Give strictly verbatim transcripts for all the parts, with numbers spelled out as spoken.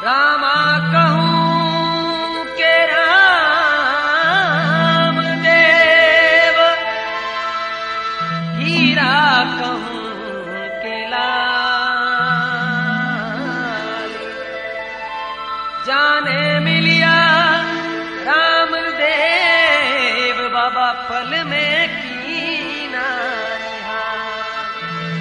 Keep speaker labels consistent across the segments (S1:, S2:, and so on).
S1: रामा कहूं के राम देव, हीरा कहूं के लाल। जाने मिलिया राम देव, बाबा पल में कीना निहाल।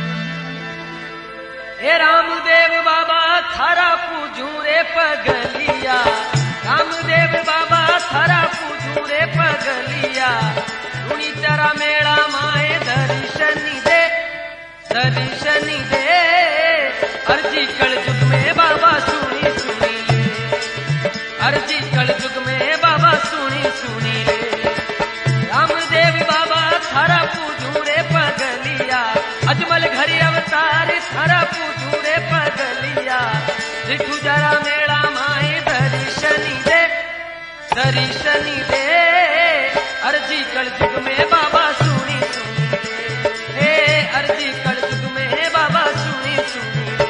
S1: हे रामदेव बाबा थारा पूजू रे पगलिया, रामदेव बाबा थारा पूजू रे पगलिया। रुणी तेरा मेला माए दर्शनी दे, दर्शनी दे। अर्जी कल युग में बाबा सुनी सुनी ले, अर्जी कल युग में बाबा सुनी सुनी ले। रामदेव बाबा थारा पूजू रे पगलिया, अजमल घरी अवतार थारा पूजू रे पगलिया। रिठू जरा मेला माए दर्शनी दे, दर्शनी दे। अर्जी कल युग में बाबा सुनी सुनी ले, हे अर्जी कल युग में बाबा सुनी सुनी ले।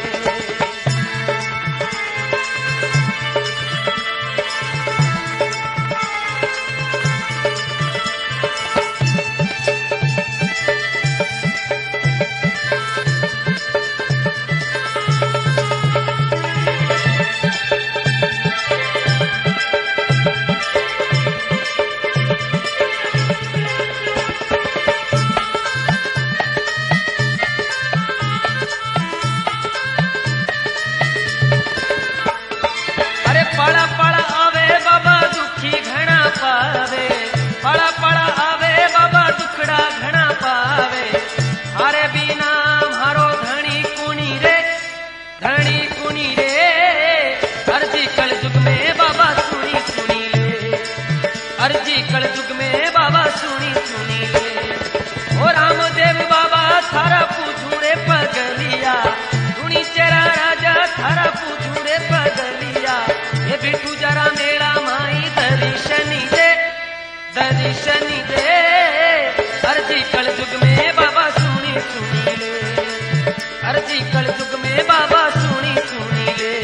S1: पड़ा पड़ा आवे बाबा दुखी घना पावे, पड़ा पड़ा आवे बाबा दुखड़ा घना पावे। हारे बिना मारो धनी कुनी रे, धनी कुनी रे। अर्जी कल युग में बाबा सुनी सुनी ले, अर्जी कल युग में बाबा सुनी सुनी ले। ओ रामदेव बाबा थारा पूजू रे पगलिया, रुणी तेरा राजा थारा पूजू रे पगलिया। ये बिठू जरा मेला माई दर्शनी दे, दर्शनी दे। अर्जी कल युग में बाबा सुनी सुनी ले, अर्जी कल युग में बाबा सुनी सुनी ले।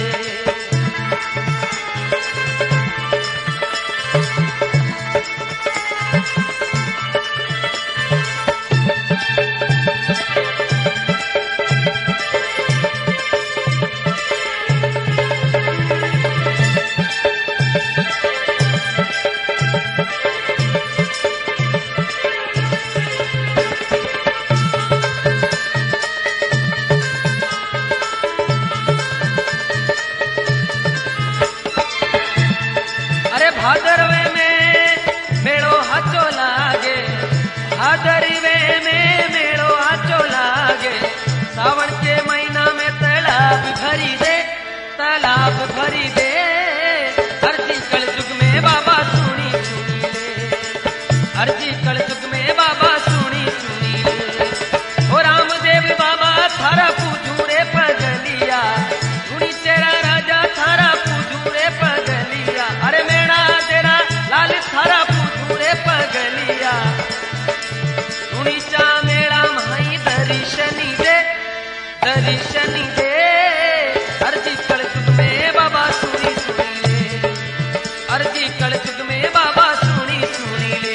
S1: भादरवे में मेड़ो हाचो लागे, भादरवे में मेड़ो हाचो लागे। सावन के महीना में तालाब भरी दे, तालाब भरी दे। अर्जी कल युग में बाबा सुनी सुनी ले, अर्जी कल युग में बाबा सुनी सुनी ले। ओ रामदेव बाबा थारा पूजू रे पगलिया, रुणी तेरा राजा थारा पूजू रे पगलिया। अरे मेरा तेरा लाल थारा पूजू रे पगलिया। रुणी चा मेरा माई दर्शनी दे, दर्शनी दे। अर्जी कल युग में बाबा सुनी सुनी ले, अर्जी कल युग में बाबा सुनी सुनी ले।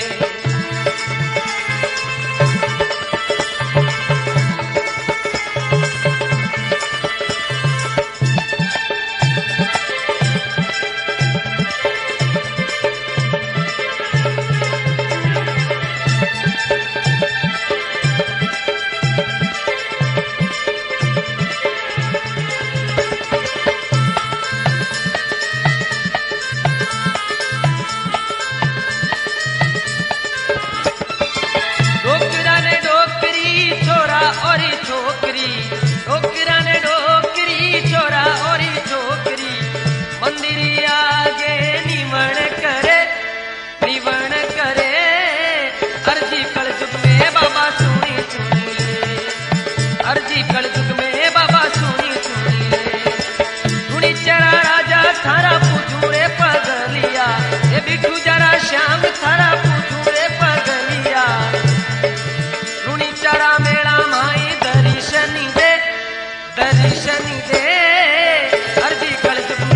S1: डोकरा ने डोकरी छोरा और छोकरी, डोकरा ने डोकरी छोरा और छोकरी। मंदिर आगे निवण करे, निवण करे। अर्जी कल युग में बाबा सुनी सुनी ले, अर्जी कल युग में बाबा सुनी सुनी ले। रुणी चढ़ा राजा थारा पूजू रे पगलिया, ये बिठू जरा श्याम थारा पूजू रे पगलिया। रुणी चढ़ा मेला माई दर्शनी दे, दर्शनी दे। अर्जी कल युग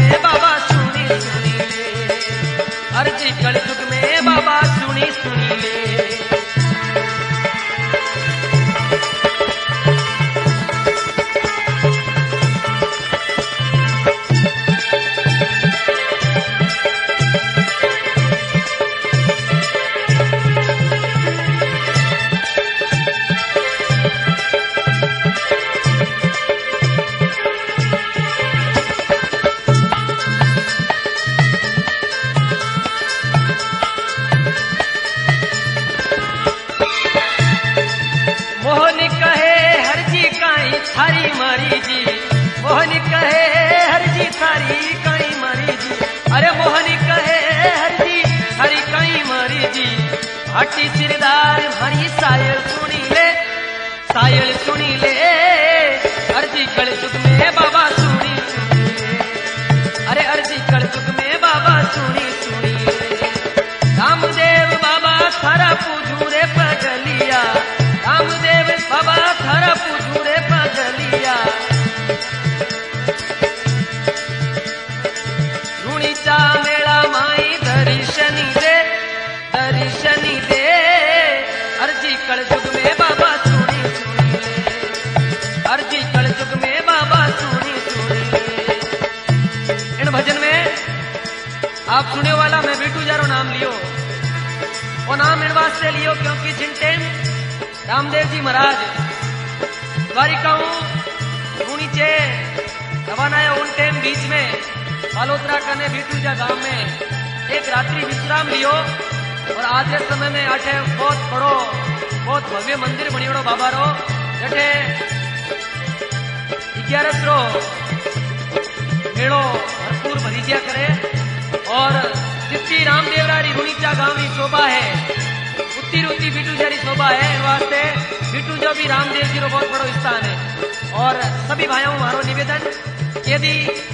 S1: थारी मारी जी मोहनी कहे हर जी थारी कई मारी जी अरे मोहनी कहे हर जी थारी कई मारी जी भाटी सिरदार हरी सायल सुनी ले सायल सुनी ले अर्जी कल चुक में बाबा सुनी सुनी ले अरे अर्जी कल चुक में बाबा सुनी सुनी ले रामदेव बाबा थारा पूजू रे पगलिया रामदेव बाबा थारा पूजू रे पगलिया रुणीचा मेळा माई दर्शनी दे दर्शनी दे अर्जी कल चुक में बाबा सुनी सुनी ले अर्जी कल चुक में बाबा सुनी सुनी ले इन भजन में आप सुने वाला मैं बिटू जारो नाम लियो वो नाम इन वास्ते लियो क्योंकि जिन टाइम रामदेव जी महाराज द्वारिकाऊ नीचे रवाना है उन टाइम बीच में बालोतरा करने बिटूजा गांव में एक रात्रि विश्राम लियो और आज के समय में अठे बहुत बड़ो बहुत भव्य मंदिर बनियोड़ो बाबा रो जठे ग्यारह रो मेड़ो भरपूर भरीजिया करे और जितनी रामदेवरारी रुणीचा गांव की शोभा है उतनी उतनी बिटूजा की शोभा है इन वास्ते बिटूजा भी रामदेव जी रो बहुत बड़ो स्थान है और सभी भाइयों हमारो निवेदन यदि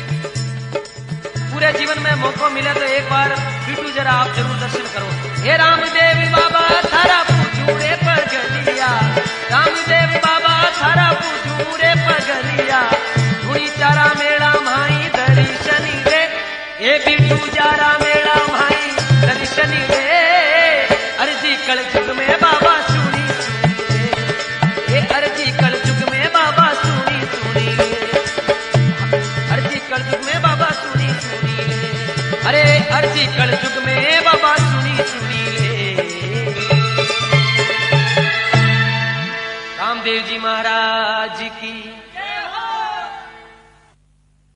S1: पूरे जीवन में मौका मिले तो एक बार बिटू जरा आप जरूर दर्शन करो हे रामदेव बाबा थारा पूजू रे पगलिया रामदेव बाबा थारा पूजू रे